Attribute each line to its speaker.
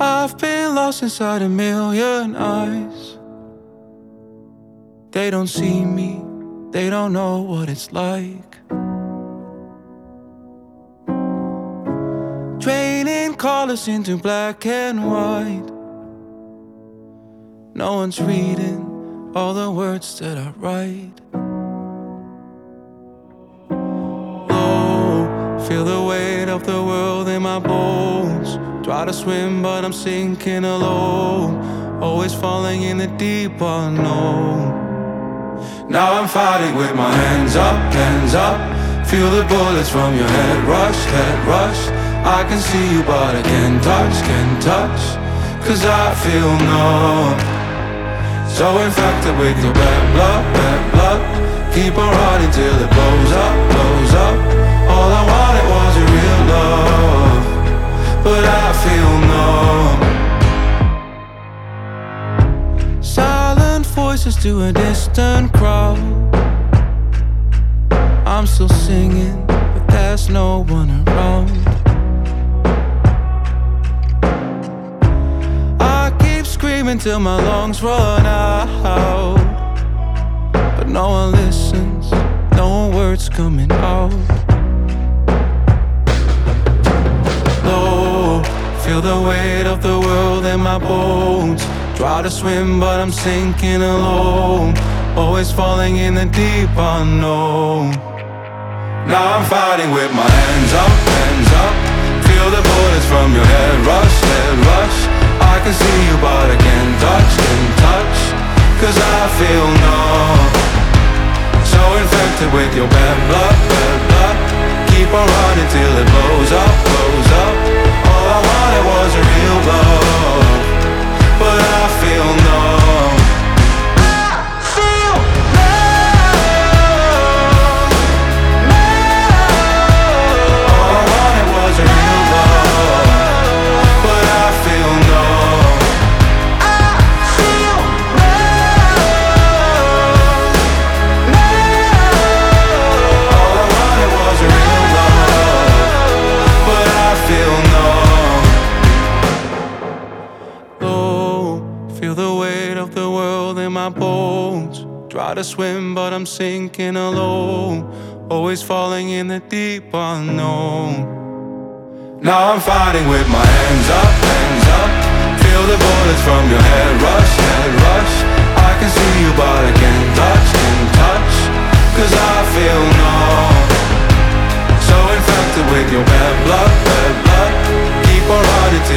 Speaker 1: I've been lost inside a million eyes. They don't see me, they don't know what it's like. Draining colors into black and white. No one's reading all the words that I write. Oh, feel the weight of the world in my bones. Try to swim but I'm sinking alone. Always falling in the deep unknown. Now I'm fighting with my hands up, hands up. Feel the bullets from your head rush, head rush. I can see you but I can't touch. Cause I feel numb. So infected with your bad blood, bad blood. Keep on running till it blows up, blows up. All I wanted was a real love, but I feel numb. Silent voices to a distant crowd. I'm still singing, but there's no one around. I keep screaming till my lungs run out, but no one listens, no words coming out. Low, feel the weight of the world in my bones. Try to swim but I'm sinking alone. Always falling in the deep unknown. Now I'm fighting with my hands up, hands up. Feel the bullets from your head rush, head rush. I can see you but I can't touch. Cause I feel numb. So infected with your bad blood, bad blood. Keep on running till it blows up, blows up. All I wanted was a real love, but I feel numb. Try to swim but I'm sinking alone. Always falling in the deep unknown. Now I'm fighting with my hands up, hands up. Feel the bullets from your head rush, head rush. I can see you but I can't touch. Cause I feel numb. So infected with your bad blood, bad blood. Keep on running